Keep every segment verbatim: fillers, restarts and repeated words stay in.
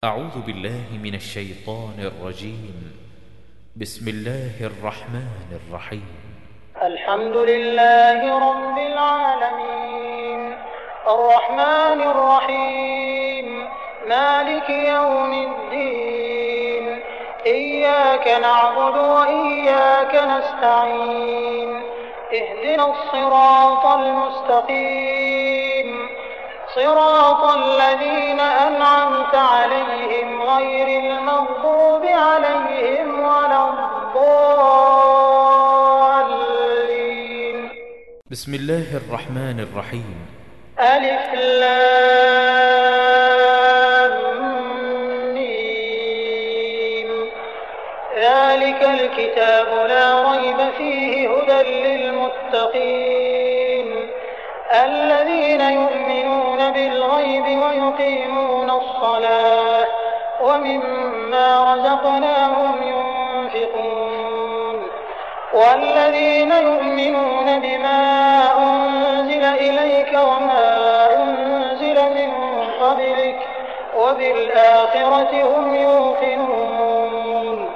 أعوذ بالله من الشيطان الرجيم. بسم الله الرحمن الرحيم. الحمد لله رب العالمين الرحمن الرحيم مالك يوم الدين إياك نعبد وإياك نستعين اهدنا الصراط المستقيم صراط الذين أنعمت عليهم غير المغضوب عليهم ولا الضالين. بسم الله الرحمن الرحيم. ألف لام ميم ذلك الكتاب لا ريب فيه هدى للمتقين الذين يؤمنون بالغيب ويقيمون الصلاة ومما رزقناهم ينفقون والذين يؤمنون بما أنزل إليك وما أنزل من قبلك وبالآخرة هم يوقنون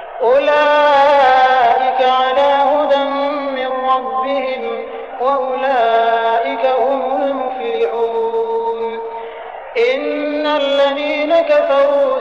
أولئك على هدى من ربهم وأولئك هم المفلحون. إن الذين كفروا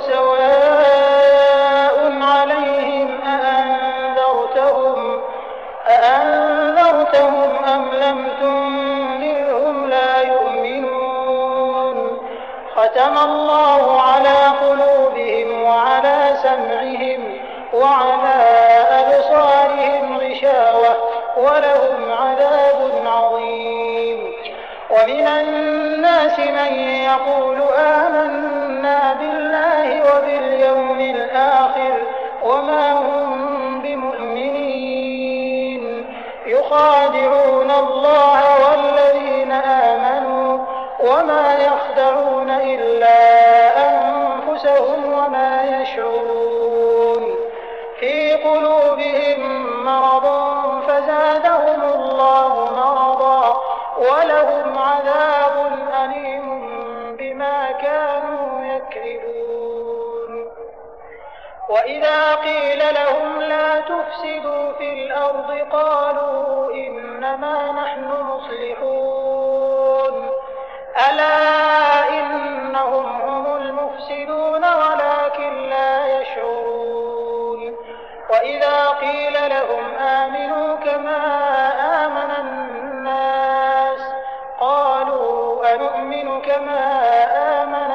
سواء عليهم أأنذرتهم أأنذرتهم أم لم تنذرهم لا يؤمنون ختم الله على قلوبهم وعلى سمعهم وعلى أبصارهم غشاوة ولهم عذاب عظيم. ومن الناس من يقول آمنا بالله وباليوم الآخر وما هم بمؤمنين يخادعون الله والذين آمنوا وما يخدعون إلا أنفسهم وما يشعرون في قلوبهم مرض فزادهم الله مرضا ولهم عذاب أليم بما كانوا يكذبون. وإذا قيل لهم لا تفسدوا في الأرض قالوا إنما نحن مصلحون ألا إنهم هم المفسدون ولكن لا يشعرون. وإذا قيل لهم آمنوا كما آمن الناس قالوا أنؤمن كما آمن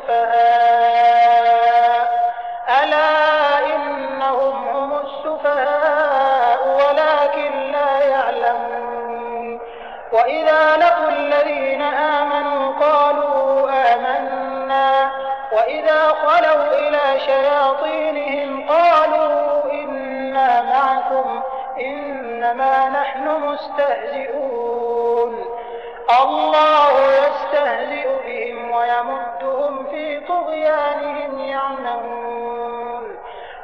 السفهاء ألا إنهم هم السفهاء ولكن لا يعلمون. وإذا لقوا الذين آمنوا قالوا آمنا وإذا خلوا إلى شياطينهم قالوا إنا معكم إنما نحن مستهزئون الله يستهزئ بهم ويمدهم في طغيانهم يعمهون.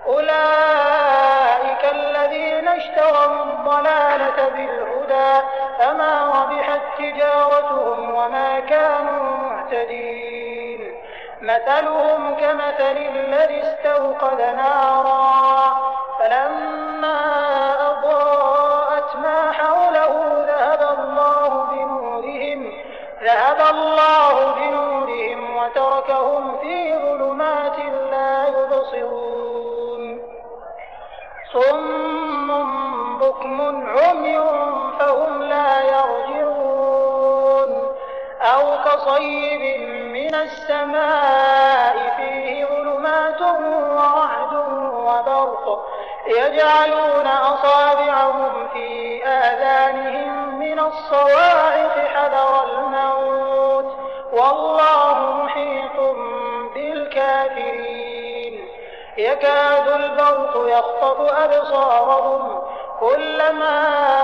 أولئك الذين اشتروا الضلالة بالهدى فما ربحت تجارتهم وما كانوا مهتدين. مثلهم كمثل الذي استوقد نارا فلما أضاءت ما حوله ذهب الله بنورهم ذهب الله بنورهم وتركهم في ظلمات لا يبصرون صم بكم عمي فهم لا يرجعون أو كصيب من السماء فيه ظلمات ورعد وبرق يجعلون أصابعهم في آذانهم من الصواعق حذر الموت والله محيط بالكافرين. يكاد البرق يخطف أبصارهم كلما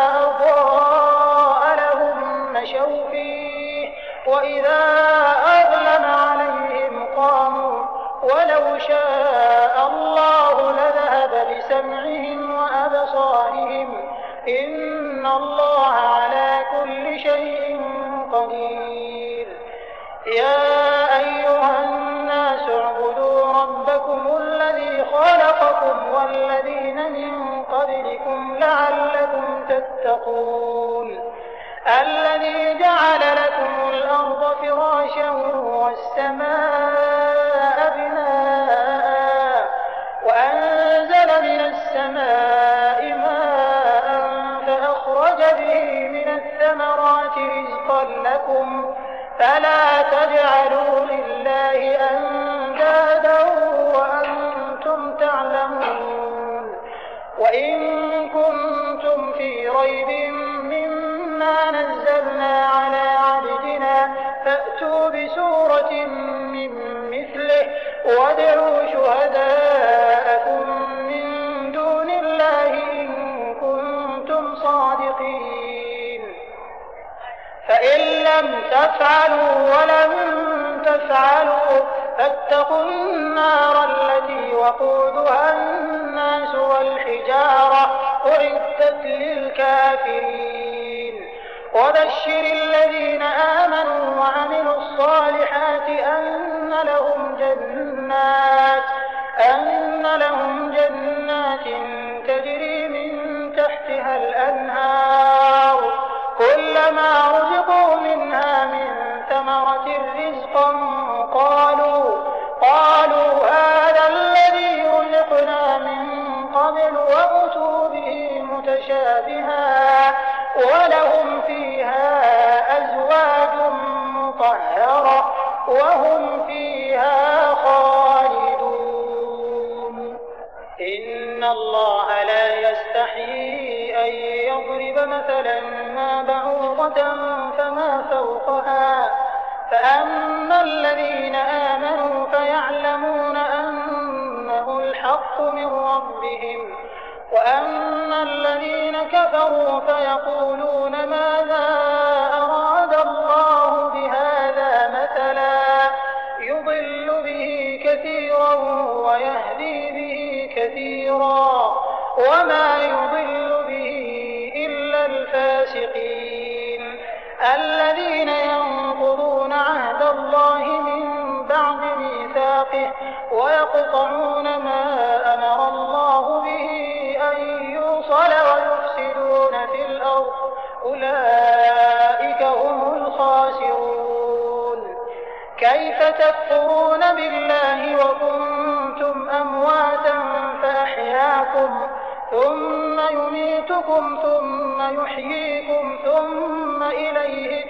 أضاء لهم مشوا فيه وإذا أظلم عليهم قاموا ولو شاء الله لذهب بسمعهم وأبصارهم إن الله على كل شيء قدير. يا أيها الناس اعبدوا والذين من قبلكم لعلكم تتقون الذي جعل لكم الأرض فراشا والسماء بناء وأنزل من السماء ماء فأخرج به من الثمرات رزقا لكم فلا تجعلوا لله أندادا وأنتم تعلمون وإن كنتم في ريب مما نزلنا على عبدنا فأتوا بسورة من مثله وادعوا شهداءكم من دون الله إن كنتم صادقين فإن لم تفعلوا ولم تفعلوا فاتقوا النار التي وقودها الناس والحجارة أعدت للكافرين وبشر الذين آمنوا وعملوا الصالحات أن لهم جنات أن لهم جنات تجري من تحتها الأنهار كلما رزقوا منها من ثمرة رزقا قالوا قالوا هذا الذي رزقنا من قبل وأتوا به متشابها ولهم فيها أزواج مطهرة وهم فيها خالدون إن الله لا يستحيي أن يضرب مثلا ما بعوضة فما فوقها فأما الذين آمنوا فيعلمون أنه الحق من ربهم وأما الذين كفروا فيقولون ماذا أراد الله بهذا مثلا يضل به كثيرا ويهدي به كثيرا وما يضل به إلا الفاسقين الذين ينقضون عهد الله من بعد ميثاقه ويقطعون ما أمر الله به أن يوصل ويفسدون في الأرض أولئك هم الخاسرون كيف تكفرون بالله وكنتم أمواتا فأحياكم ثم يميتكم ثم يحييكم ثم إليه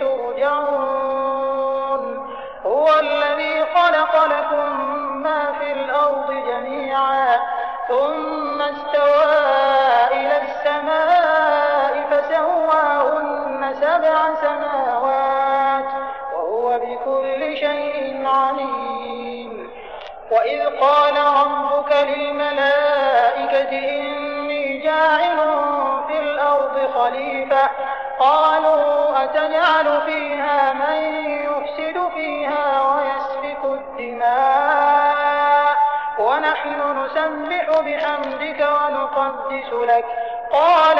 ترجعون هو الذي خلق لكم ما في الأرض جميعا ثم استوى إلى السماء فسواهن سبع سماوات وهو بكل شيء عليم وإذ قال ربك للملائكة إني جاعل في الأرض خليفة قالوا أتجعل فيها من يفسد فيها ويسفك الدماء ونحن نسبح بحمدك ونقدس لك قال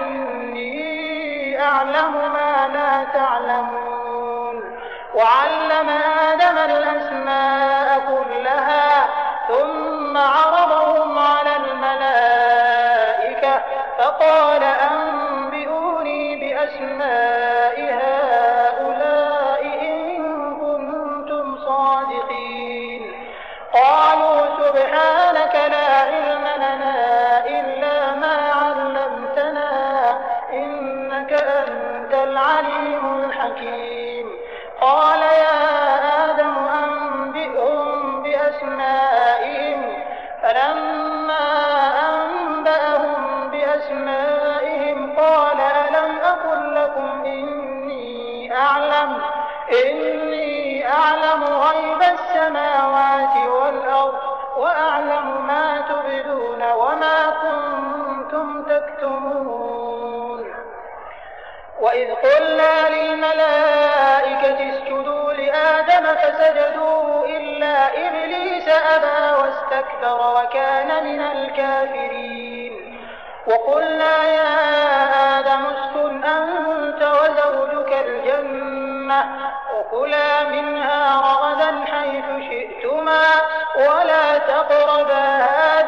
إني أعلم ما لا تعلمون وعلم آدم الأسماء كلها ثم عرضهم على الملائكة فقال أنبئوني بأسماء هؤلاء إن كنتم صادقين قالوا سبحانك لا علم لنا إلا ما علمتنا إنك أنت العليم الحكيم قال يا آدم أنبئهم بأسمائهم فلما أنبأهم بأسمائهم قال ألم أقل لكم إني أعلم إني أعلم غيب السماوات والأرض وأعلم ما تبدون وما كنتم تكتمون وإذ قلنا للملائكة اسجدوا لآدم فسجدوا إلا إبليس أبى واستكبر وكان من الكافرين وقلنا يا آدم اسكن أنت وزوجك الجنة وكلا منها رغدا حيث شئتما ولا تقربا هذه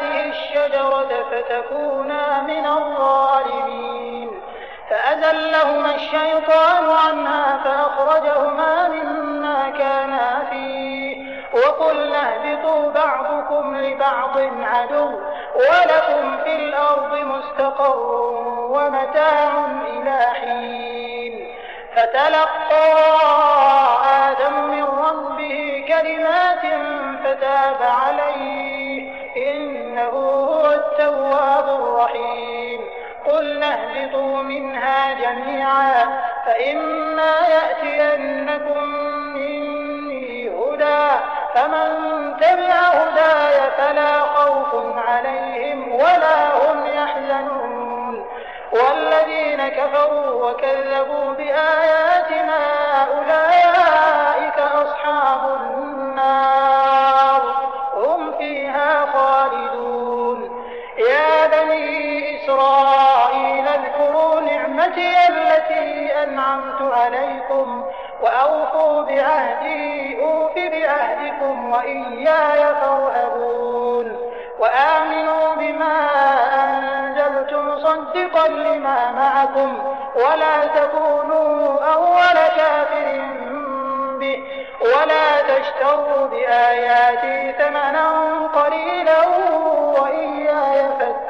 هذه الشجرة فتكونا من الظالمين. فأزلهما الشيطان عنها فأخرجهما مما كانا فيه وقلنا اهبطوا بعضكم لبعض عدو ولكم في الأرض مستقر ومتاع إلى حين. فتلقى آدم من ربه كلمات فتاب عليه إنه هو التواب الرحيم. قلنا اهبطوا منها جميعا فإما يأتينكم مني هدى فمن تبع هداي فلا خوف عليهم ولا هم يحزنون. والذين كفروا وكذبوا بآياتنا أولئك أصحاب النار هم فيها خالدون. يا بني إسرائيل اذكروا نعمتي التي أنعمت عليكم وأوفوا بعهدي أوف بعهدكم وإياي فارهبون. وآمنوا بما أنزلت مصدقا لما معكم ولا تكونوا أول كافر به ولا تشتروا بآياتي ثمنا قليلا وإياي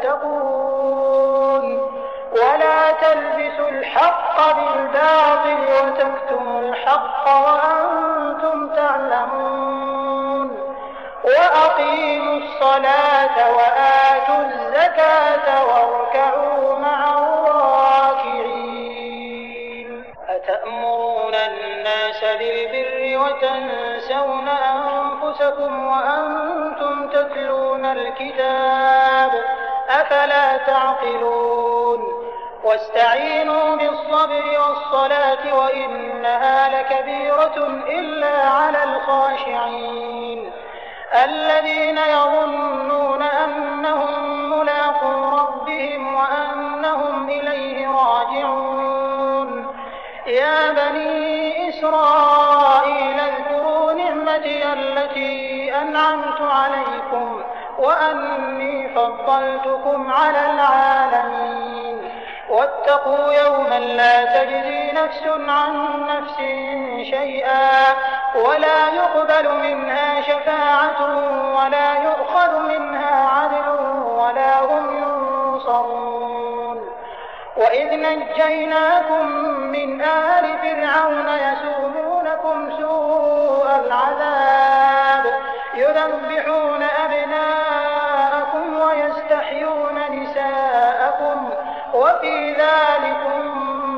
فاتقون. ولا تلبسوا الحق بالباطل وتكتموا الحق وأنتم تعلمون. وأقيموا الصلاة وآتوا الزكاة واركعوا مع الراكعين. أتأمرون الناس بالبر وتنسون أنفسكم وأنتم تتلون الكتاب أفلا تعقلون. واستعينوا بالصبر والصلاة وإنها لكبيرة إلا على الخاشعين الذين يظنون أنهم ملاقو ربهم وأنهم إليه راجعون. يا بني إسرائيل اذكروا نعمتي التي أنعمت عليكم وأني فضلتكم على العالمين. واتقوا يوما لا تجزي نفس عن نفس شيئا ولا يقبل منها شفاعة ولا يؤخذ منها عدل ولا هم ينصرون. وإذ نجيناكم من آل فرعون يسومونكم سوء العذاب يذبحون أبناءكم ويستحيون نساءكم وفي ذلكم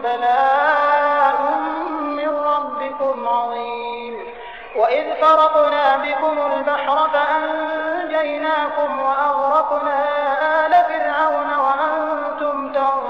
بلاء من ربكم عظيم. وإذ فرقنا بكم البحر فأنجيناكم وأغرقنا آل فرعون وأنتم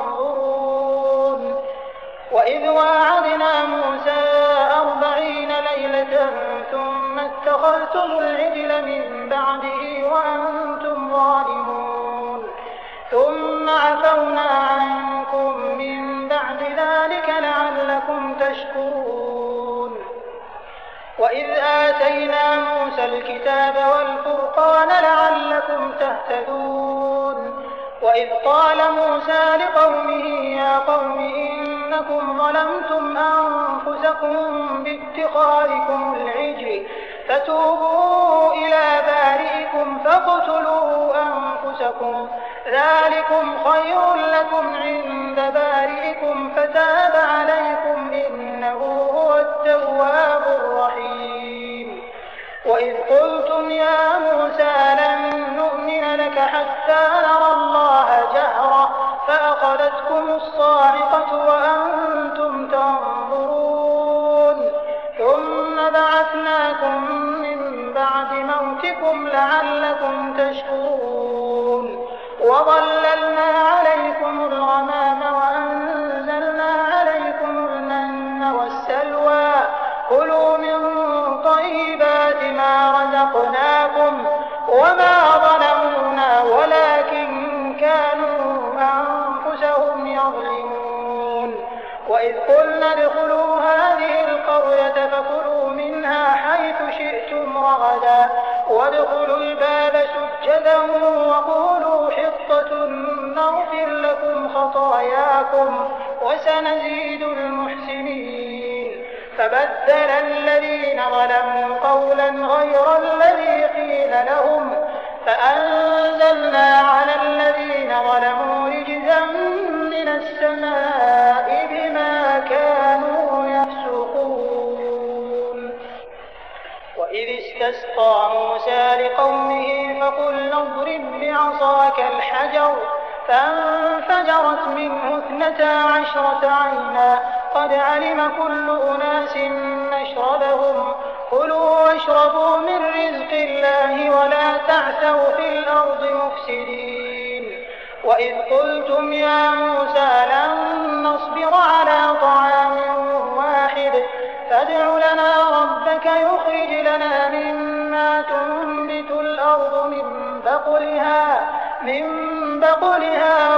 تنظرون. وإذ واعدنا موسى أربعين ليلة ثم اتخذتم العجل من بعده وأنتم ظالمون ثم عفونا عنكم من بعد ذلك لعلكم تشكرون. وإذ آتينا موسى الكتاب والفرقان لعلكم تهتدون. وإذ قال موسى لقومه يا قوم إنكم ظلمتم أنفسكم باتخاذكم العجل فتوبوا إلى بارئكم فاقتلوا أنفسكم ذلكم خير لكم عند بارئكم فتاب عليكم إنه هو التواب الرحيم. وإذ قلتم يا موسى لن نؤمن لك حتى نرى الله جهرة فأخذتكم الصاعقة وأنتم تنظرون ثم بعثناكم من بعد موتكم لعلكم تشكرون. وظللنا عليكم الغمام وأنزلنا عليكم المن والسلوى كلوا من طيبات ما رزقناكم وما ظلمونا ولكن كانوا أنفسهم يظلمون. وإذ قلنا ادخلوا هذه القرية فكلوا منها حيث شئتم رغدا وادخلوا الباب سجدا وقولوا نغفر لكم خطاياكم وسنزيد المحسنين. فبدل الذين ظلموا قولا غير الذي قيل لهم فأنزلنا على الذين ظلموا رجزا من السماء بما كانوا يفسقون. وإذ استسقى موسى لقومه فقلنا اضرب بعصاك الحجر فانفجرت منه اثنتا عشرة عينا قد علم كل أناس مشربهم كلوا واشربوا من رزق الله ولا تعثوا في الأرض مفسدين. وإذ قلتم يا موسى لن نصبر على طعام واحد فادع لنا ربك يخرج لنا مما تنبت الأرض من بقلها من بقلها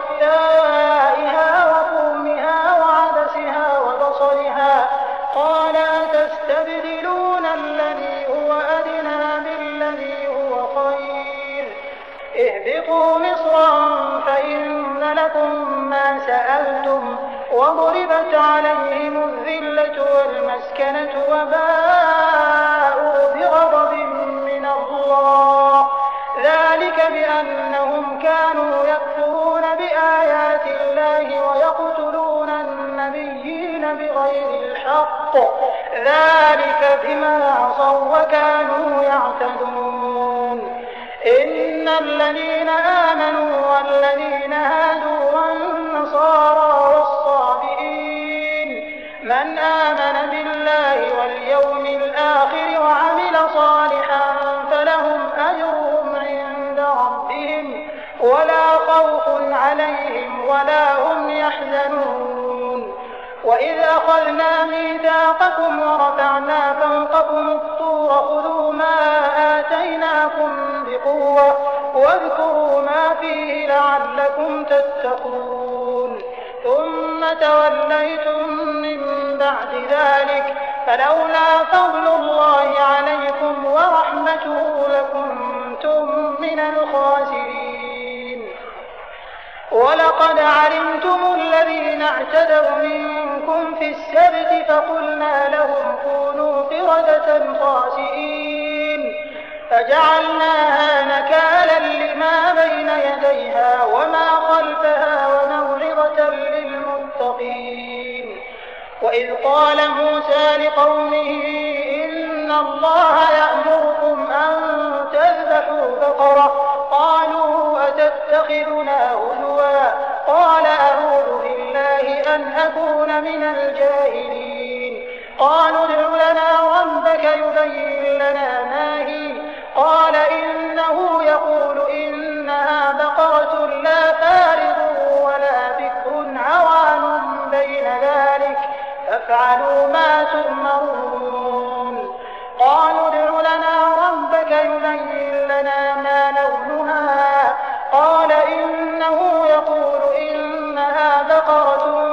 وقثائها وفومها وعدسها وبصلها قال أتستبدلون الذي هو أدنى بالذي هو خير اهبطوا مصرا فإن لكم ما سألتم وضربت عليهم الذلة والمسكنة وباءوا بغضب من الله ذلك بأنهم كانوا يكفرون بآيات الله ويقتلون النبيين بغير الحق ذلك بما عصوا وكانوا يعتدون. إن الذين آمنوا والذين هادوا والنصارى والصابئين من آمن بالله واليوم الآخر وعمل صالحا فلهم أجرهم عند ربهم ولا خوف عليهم ولا هم يحزنون. وإذ أخذنا ميثاقكم ورفعنا فوقكم الطور خذوا ما آتيناكم بقوة واذكروا ما فيه لعلكم تتقون. ثم توليتم من بعد ذلك فلولا فضل الله عليكم ورحمته لكنتم من الخاسرين. ولقد علمتم الذين اعتدوا منكم في السبت فقلنا لهم كونوا قردة خاسئين فجعلناها نكالا لما بين يديها وما خلفها وموعظة للمتقين. وإذ قال موسى لقومه إن الله يأمركم أن تذبحوا بقرة قالوا أتتخذنا هزوا قال أعوذ بالله أن أكون من الجاهلين. قالوا ادع لنا ربك يبين لنا ما هي قال إنه يقول إنها بقرة لا فارض ولا بكر عوان بين ذلك فافعلوا ما تؤمرون. قالوا ادع لنا ربك يبين لنا ما لونها قال إنه يقول إنها بقرة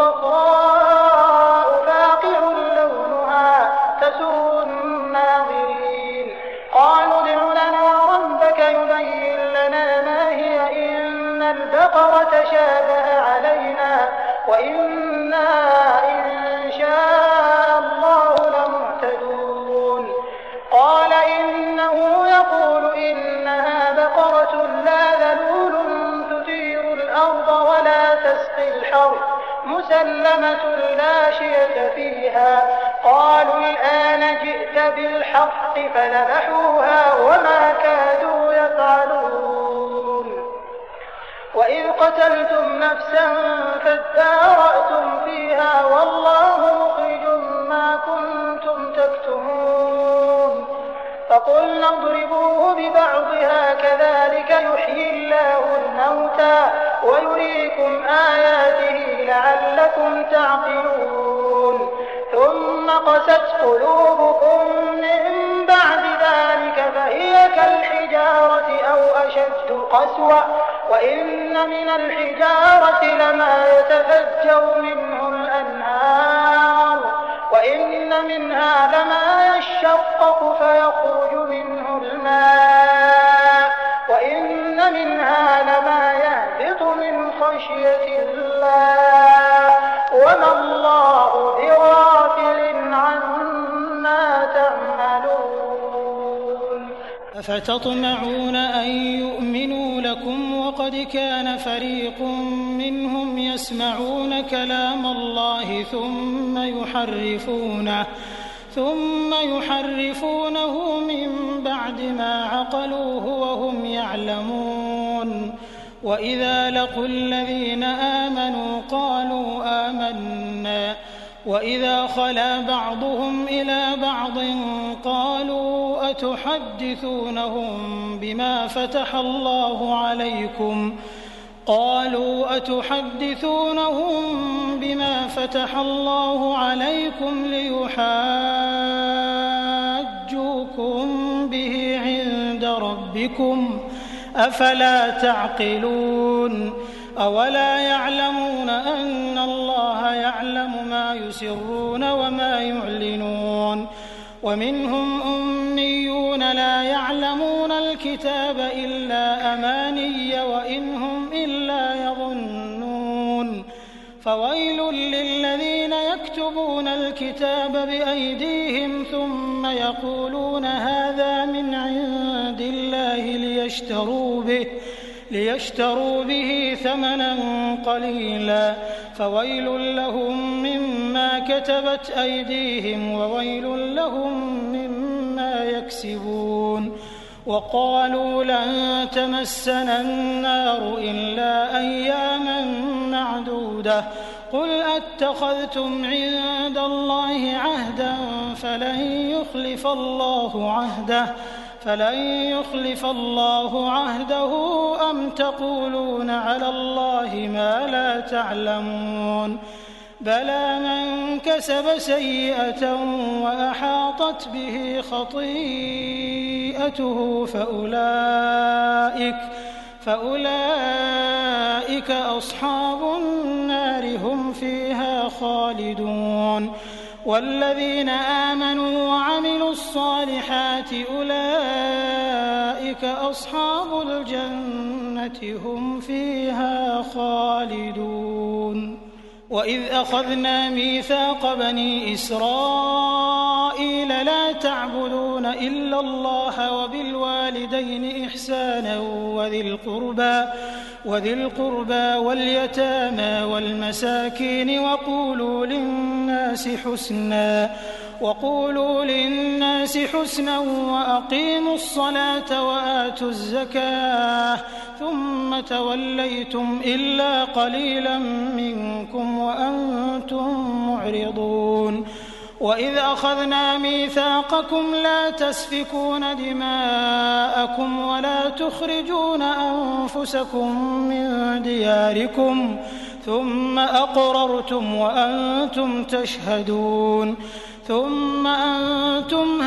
صفراء فاقع لونها تسر الناظرين. قالوا ادع لنا ربك يبين لنا ما هي إن البقرة شابه علينا وإنا إن شاء الله لمهتدون. قال إنه يقول إنها بقرة لا ذلول تثير الأرض ولا تسقي الحرث مسلمة لا شية فيها. قالوا الآن جئت بالحق فذبحوها وما كادوا يفعلون. وإذ قتلتم نفسا فادارأتم فيها والله مخرج ما كنتم تكتمون. فقلنا اضربوه ببعضها كذلك يحيي الله الموتى ويريكم آياته لعلكم تعقلون. ثم قست قلوبكم من بعد ذلك فهي كالحجارة أو أشد قسوة وإن من الحجارة لما يتفجر منه الأنهار وإن منها لما يشقق فيخرج منه الماء وإن منها لما يهبط خشية الله وما الله بغافل عما تعملون. أفتطمعون أن يؤمنوا لكم وقد كان فريق منهم يسمعون كلام الله ثم يحرفونه ثم يحرفونه من بعد ما عقلوه وهم يعلمون. وإذا لقوا الذين آمنوا قالوا آمنا وإذا خلا بعضهم إلى بعض قالوا أتحدثونهم بما فتح الله عليكم قالوا أتحدثونهم بما فتح الله عليكم ليحاجوكم به عند ربكم أفلا تعقلون. أولا يعلمون أن الله يعلم ما يسرون وما يعلنون. ومنهم أميون لا يعلمون الكتاب إلا أماني وإن هم إلا يظنون. فويل للذين يكتبون الكتاب بأيديهم ثم يقولون هذا من عند الله ليشتروا به ليشتروا به ثمنا قليلا فويل لهم مما كتبت أيديهم وويل لهم مما يكسبون. وقالوا لن تمسنا النار إلا أياما معدودة قل أتخذتم عند الله عهدا فلن يخلف الله عهده فلن يخلف الله عهده أم تقولون على الله ما لا تعلمون. بلى من كسب سيئة وأحاطت به خطيئته فأولئك فأولئك أصحاب النار هم فيها خالدون. والذين آمنوا وعملوا الصالحات أولئك أصحاب الجنة هم فيها خالدون. وإذ أخذنا ميثاق بني إسرائيل لا تعبدون إلا الله وبالوالدين إحسانا وذي القربى وذي القربى واليتامى والمساكين وقولوا للناس حسنا وقولوا للناس حسنا وأقيموا الصلاة وآتوا الزكاة ثم توليتم إلا قليلا منكم وأنتم معرضون. وإذ أخذنا ميثاقكم لا تسفكون دماءكم ولا تخرجون أنفسكم من دياركم ثم أقررتم وأنتم تشهدون ثم أنتم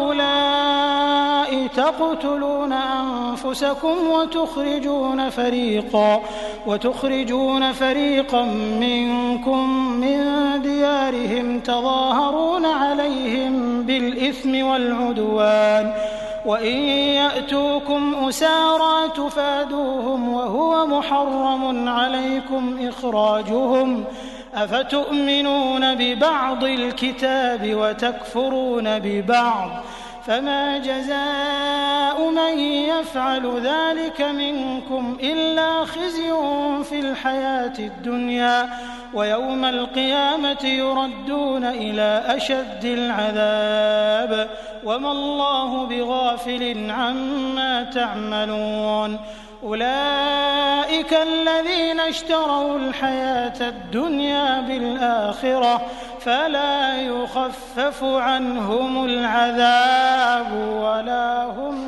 هؤلاء تقتلون أنفسكم وتخرجون فريقا وتخرجون فريقا منكم من ديارهم تظاهرون عليهم بالإثم والعدوان وإن يأتوكم أسارى تفادوهم وهو محرم عليكم إخراجهم أفتؤمنون ببعض الكتاب وتكفرون ببعض فما جزاء من يفعل ذلك منكم إلا خزي في الحياة الدنيا ويوم القيامة يردون إلى أشد العذاب وما الله بغافل عما تعملون. أولئك الذين اشتروا الحياة الدنيا بالآخرة فلا يخفف عنهم العذاب ولا هم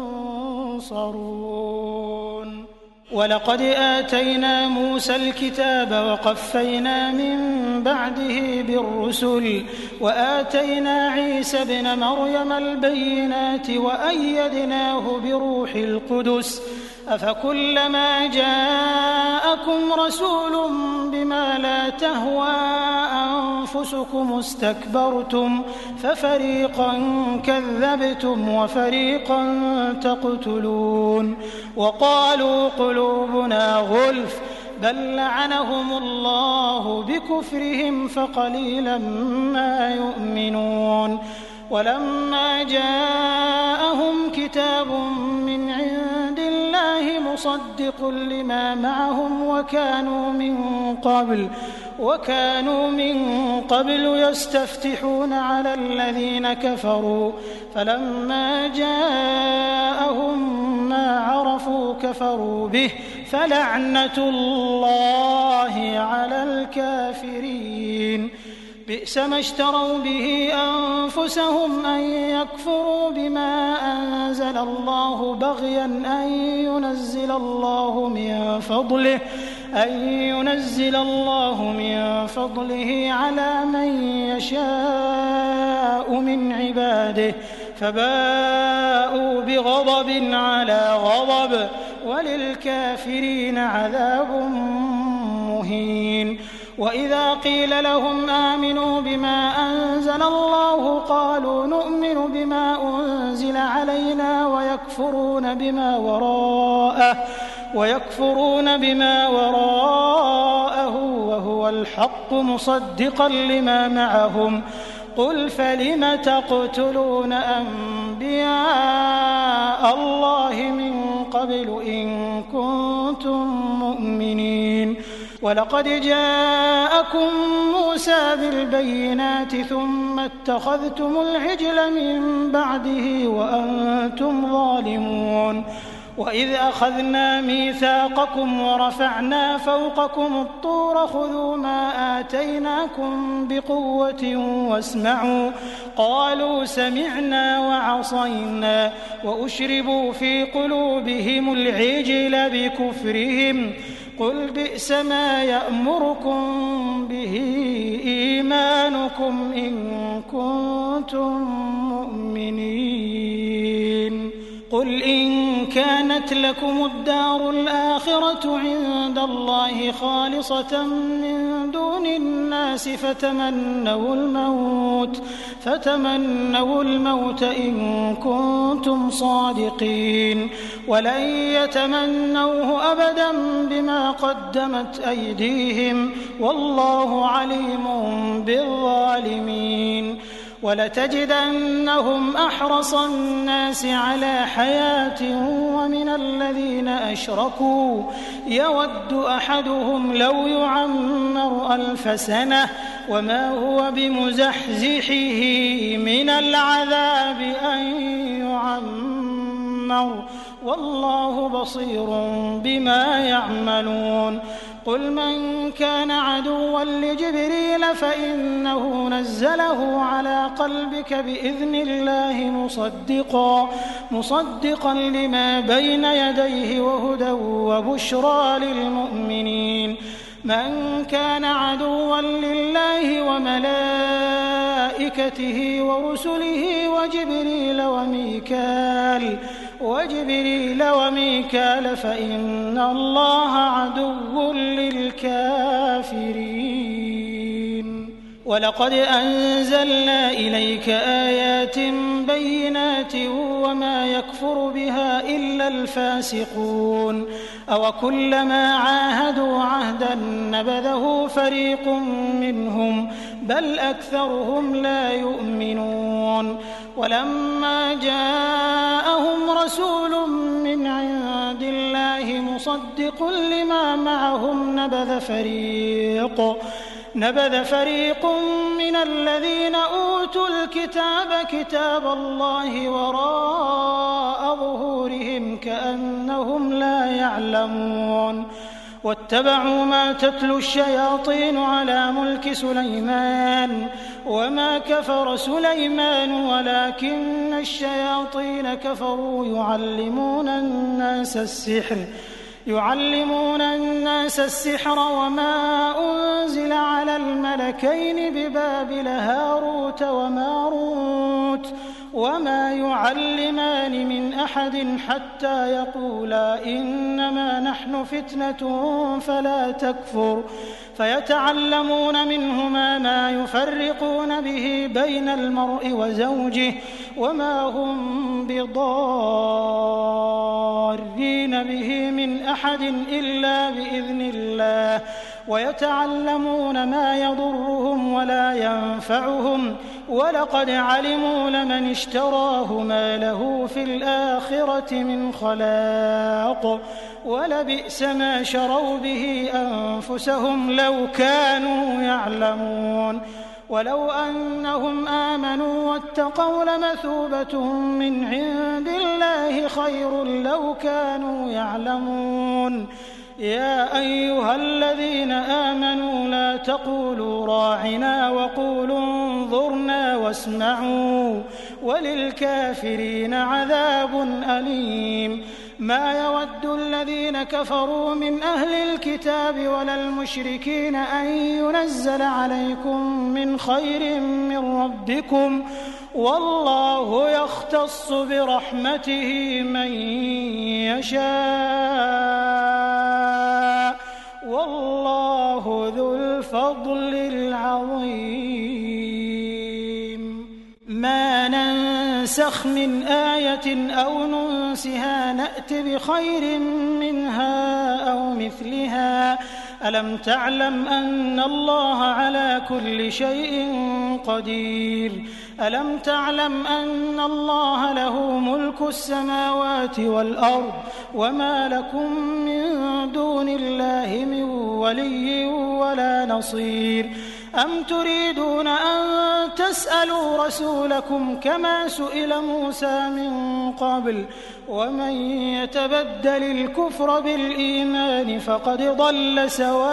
ينصرون. ولقد آتينا موسى الكتاب وقفينا من بعده بالرسل وآتينا عيسى ابن مريم البينات وأيدناه بروح القدس أفكلما جاءكم رسول بما لا تهوى أنفسكم استكبرتم ففريقا كذبتم وفريقا تقتلون. وقالوا قلوبنا غلف بل لعنهم الله بكفرهم فقليلا ما يؤمنون ولما جاءهم كتاب من عند الله مصدق لما معهم وكانوا من قبل وكانوا من قبل يستفتحون على الذين كفروا فلما جاءهم ما عرفوا كفروا به فلعنة الله على الكافرين بئس ما اشتروا به أنفسهم أن يكفروا بما أنزل الله بغيا أن ينزل الله من فضله أن ينزل الله من فضله على من يشاء من عباده فباءوا بغضب على غضب وللكافرين عذاب مهين وإذا قيل لهم آمنوا بما أنزل الله قالوا نؤمن بما أنزل علينا ويكفرون بما وراءه ويكفرون بما وراءه وهو الحق مصدقا لما معهم قل فلم تقتلون أنبياء الله من قبل إن كنتم مؤمنين ولقد جاءكم موسى بالبينات ثم اتخذتم العجل من بعده وأنتم ظالمون وإذ أخذنا ميثاقكم ورفعنا فوقكم الطور خذوا ما آتيناكم بقوة واسمعوا قالوا سمعنا وعصينا وأشربوا في قلوبهم العجل بكفرهم قل بئس ما يأمركم به إيمانكم إن كنتم مؤمنين قل إن كانت لكم الدار الآخرة عند الله خالصة من دون الناس فتمنوا الموت فتمنوا الموت إن كنتم صادقين ولن يتمنوه أبدا بما قدمت أيديهم والله عليم بالظالمين ولتجدنهم أحرص الناس على حياة ومن الذين أشركوا يود أحدهم لو يعمر ألف سنة وما هو بمزحزحه من العذاب أن يعمر والله بصير بما يعملون قل من كان عدوا لجبريل فإنه نزله على قلبك بإذن الله مصدقا مصدقا لما بين يديه وهدى وبشرى للمؤمنين من كان عدوا لله وملائكته ورسله وجبريل وميكال وجبريل وميكال فإن الله عدو للكافرين ولقد أنزلنا إليك آيات بينات وما يكفر بها إلا الفاسقون أوكلما عاهدوا عهدا نبذه فريق منهم بل أكثرهم لا يؤمنون ولما جاءهم رسول من عند الله مصدق لما معهم نبذ فريق نبذ فريق من الذين أوتوا الكتاب كتاب الله وراء ظهورهم كأنهم لا يعلمون واتبعوا ما تتلو الشياطين على ملك سليمان وما كفر سليمان ولكن الشياطين كفروا يعلمون الناس السحر يعلمون الناس السحر وما أنزل على الملكين ببابل هاروت وماروت وما يعلمان من أحد حتى يقولا إنما نحن فتنة فلا تكفر فيتعلمون منهما ما يفرقون به بين المرء وزوجه وما هم بضارين يحيطون به من أحد إلا بإذن الله ويتعلمون ما يضرهم ولا ينفعهم ولقد علموا لمن اشتراه ما له في الآخرة من خلاق ولبئس ما شروا به أنفسهم لو كانوا يعلمون ولو أنهم آمنوا واتقوا لمثوبة من عند الله خير لو كانوا يعلمون يا أيها الذين آمنوا لا تقولوا راعنا وقولوا انظرنا واسمعوا وللكافرين عذاب أليم ما يود الذين كفروا من أهل الكتاب ولا المشركين أن ينزل عليكم من خير من ربكم والله يختص برحمته من يشاء والله ذو الفضل العظيم ما ننسخ من آية أو ننسها نأت بخير منها أو مثلها ألم تعلم أن الله على كل شيء قدير ألم تعلم أن الله له ملك السماوات والأرض وما لكم من دون الله من ولي ولا نصير أم تريدون أن تسألوا رسولكم كما سئل موسى من قبل ومن يتبدل الكفر بالإيمان فقد ضل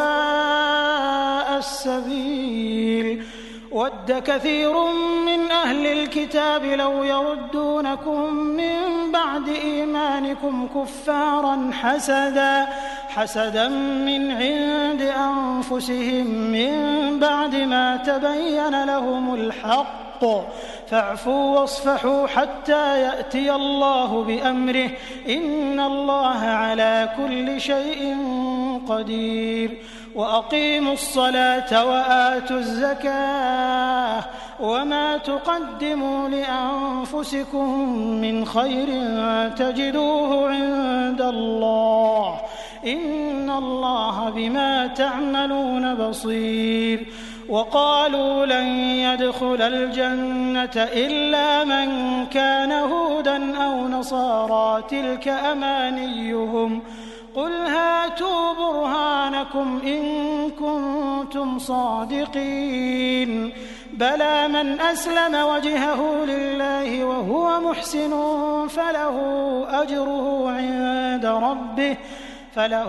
سواء السبيل ود كثير من أهل الكتاب لو يردونكم من بعد إيمانكم كفارا حسدا حسدا من عند أنفسهم من بعد ما تبين لهم الحق فاعفوا واصفحوا حتى يأتي الله بأمره إن الله على كل شيء قدير وأقيموا الصلاة وآتوا الزكاة وما تقدموا لأنفسكم من خير تجدوه عند الله إن الله بما تعملون بصير وقالوا لن يدخل الجنة إلا من كان هودا أو نصارى تلك أمانيهم قل هاتوا برهانكم إن كنتم صادقين بلى من أسلم وجهه لله وهو محسن فله أجره عند ربه فله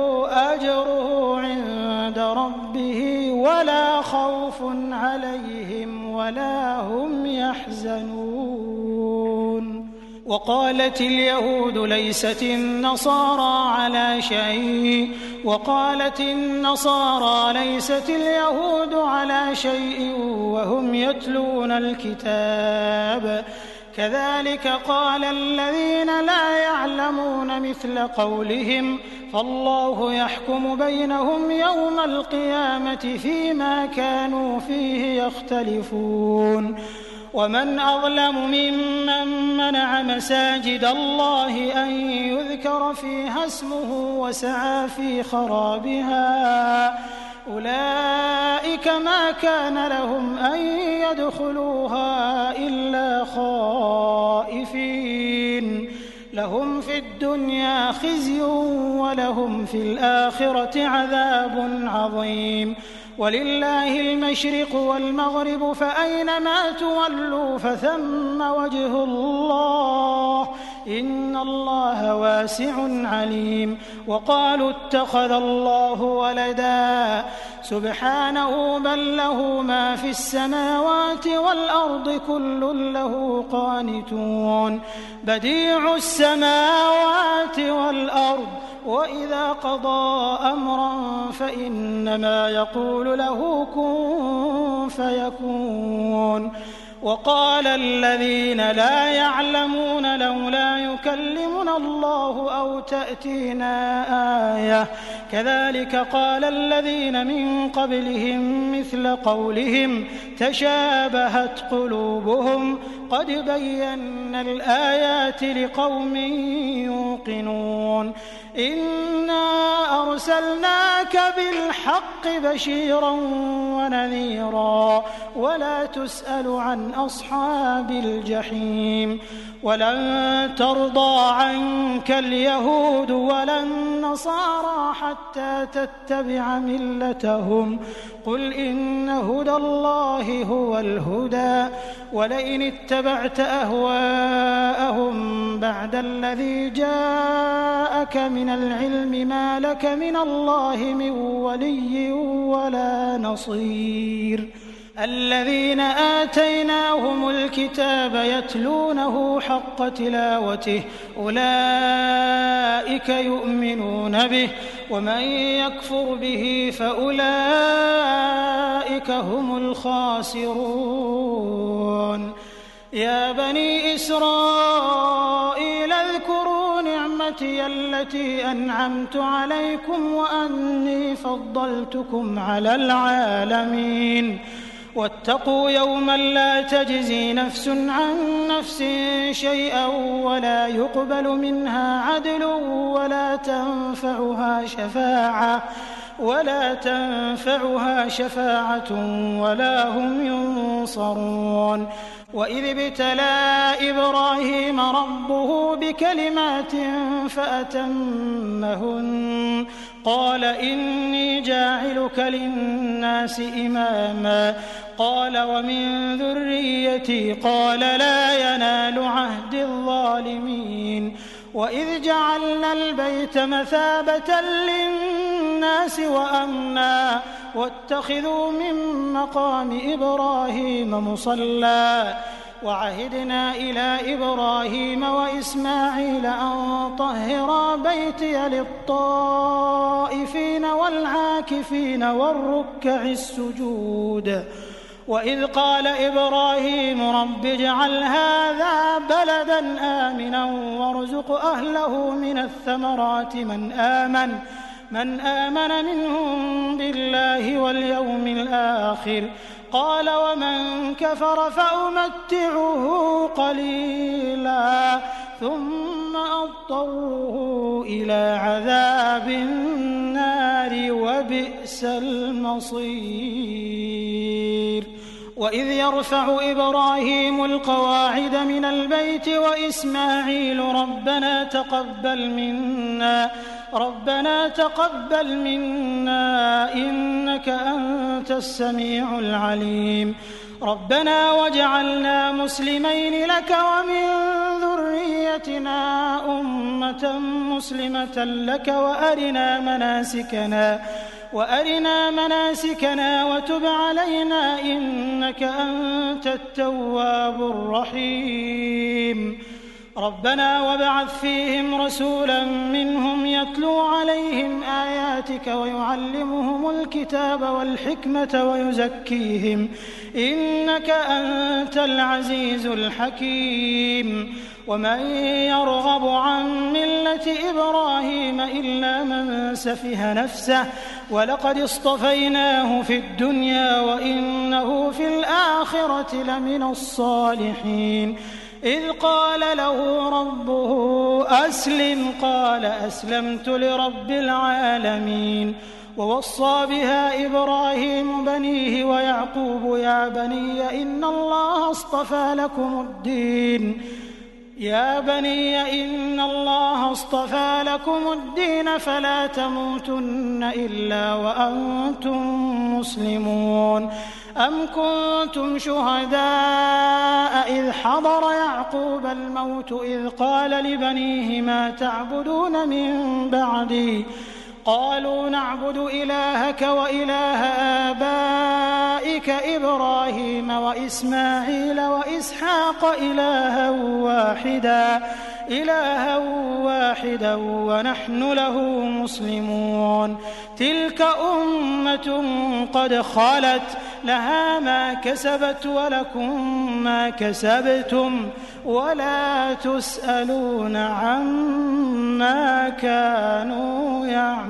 أجره عند ربه ولا خوف عليهم ولا هم يحزنون وقالت اليهود ليست النصارى على شيء وقالت النصارى ليست اليهود على شيء وهم يتلون الكتاب كذلك قال الذين لا يعلمون مثل قولهم فالله يحكم بينهم يوم القيامة فيما كانوا فيه يختلفون ومن أظلم ممن منع مساجد الله أن يذكر فيها اسمه وسعى في خرابها أولئك ما كان لهم أن يدخلوها إلا خائفين لهم في الدنيا خزي ولهم في الآخرة عذاب عظيم ولله المشرق والمغرب فأينما تولوا فثم وجه الله إن الله واسع عليم وقالوا اتخذ الله ولدا سبحانه بل له ما في السماوات والأرض كل له قانتون بديع السماوات والأرض وإذا قضى أمرا فإنما يقول له كن فيكون وقال الذين لا يعلمون لولا يكلمنا الله أو تأتينا آية كذلك قال الذين من قبلهم مثل قولهم تشابهت قلوبهم قد بينا الآيات لقوم يوقنون إنا أرسلناك بالحق بشيرا ونذيرا ولا تسأل عن أصحاب الجحيم ولن ترضى عنك اليهود ولا النصارى حتى تتبع ملتهم قل إن هدى الله هو الهدى ولئن اتبعت أهواءهم بعد الذي جاءك من العلم ما لك من الله من ولي ولا نصير الذين آتيناهم الكتاب يتلونه حق تلاوته أولئك يؤمنون به ومن يكفر به فأولئك هم الخاسرون يا بني إسرائيل اذكروا نعمتي التي أنعمت عليكم وأني فضلتكم على العالمين واتقوا يوما لا تجزي نفس عن نفس شيئا ولا يقبل منها عدل ولا تنفعها شفاعة ولا تنفعها شفاعة ولا هم ينصرون وإذ ابتلى إبراهيم ربه بكلمات فأتمهن قال إني جاعلك للناس إماما قال ومن ذريتي قال لا ينال عهد الظالمين وإذ جعلنا البيت مثابة للناس وأمنا واتخذوا من مقام إبراهيم مصلى وعهدنا إلى إبراهيم وإسماعيل أن طهرا بيتي للطائفين والعاكفين والركع السجود وإذ قال إبراهيم رب اجعل هذا بلدا آمنا وارزق أهله من الثمرات من آمن من آمن منهم بالله واليوم الآخر قال ومن كفر فأمتعه قليلا ثم أضطره إلى عذاب النار وبئس المصير وإذ يرفع إبراهيم القواعد من البيت وإسماعيل ربنا تقبل منا ربنا تقبل منا إنك أنت السميع العليم ربنا واجعلنا مسلمين لك ومن ذريتنا أمة مسلمة لك وأرنا مناسكنا وأرنا مناسكنا وتب علينا إنك أنت التواب الرحيم ربنا وابعث فيهم رسولا منهم يتلو عليهم آياتك ويعلمهم الكتاب والحكمة ويزكيهم إنك أنت العزيز الحكيم ومن يرغب عن ملة إبراهيم إلا من سفه نفسه ولقد اصطفيناه في الدنيا وإنه في الآخرة لمن الصالحين إذ قال له ربه أسلم قال أسلمت لرب العالمين ووصى بها إبراهيم بنيه ويعقوب يا بني إن الله اصطفى لكم الدين يا بني إن الله اصطفى لكم الدين فلا تموتن إلا وأنتم مسلمون أم كنتم شهداء إذ حضر يعقوب الموت إذ قال لبنيه ما تعبدون من بعدي قالوا نعبد إلهك وإله آبائك إبراهيم وإسماعيل وإسحاق إلها واحدا إلها واحدا ونحن له مسلمون تلك أمة قد خلت لها ما كسبت ولكم ما كسبتم ولا تسألون عما كانوا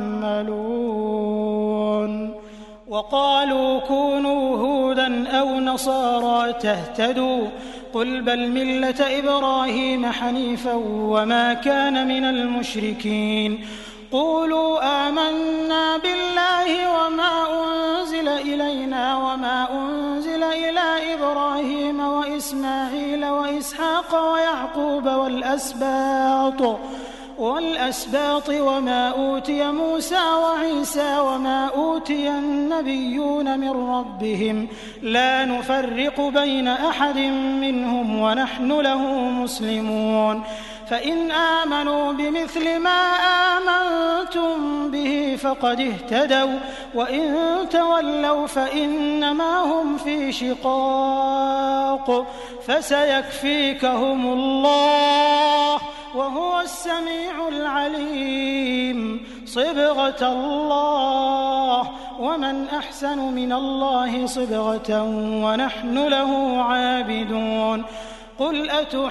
يعملون. وقالوا كونوا هودا أو نصارى تهتدوا قل بل ملة إبراهيم حنيفا وما كان من المشركين. قولوا آمنا بالله وما أنزل إلينا وما أنزل إلى إبراهيم وإسماعيل وإسحاق ويعقوب والأسباط والأسباط وما أوتي موسى وعيسى وما أوتي النبيون من ربهم لا نفرق بين أحد منهم ونحن له مسلمون. فإن آمنوا بمثل ما آمنتم به فقد اهتدوا وإن تولوا فإنما هم في شقاق فسيكفيكهم الله وهو السميع العليم. صبغة الله ومن أحسن من الله صبغة ونحن له عابدون. قل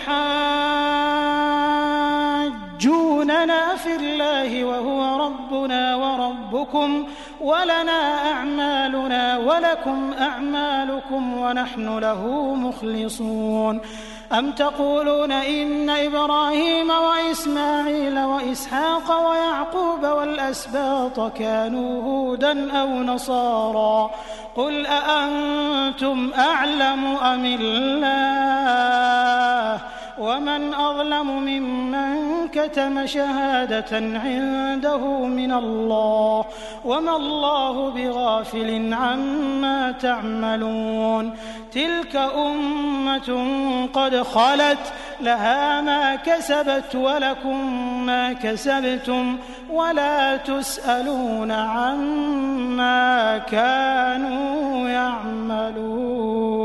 أتحاجوننا في الله وهو ربنا وربكم ولنا أعمالنا ولكم أعمالكم ونحن له مخلصون. أم تقولون إن إبراهيم وإسماعيل وإسحاق ويعقوب والأسباط كانوا هودا أو نصارى قل أأنتم أعلم أم الله ومن أظلم ممن كتم شهادة عنده من الله وما الله بغافل عما تعملون. تلك أمة قد خلت لها ما كسبت ولكم ما كسبتم ولا تسألون عما كانوا يعملون.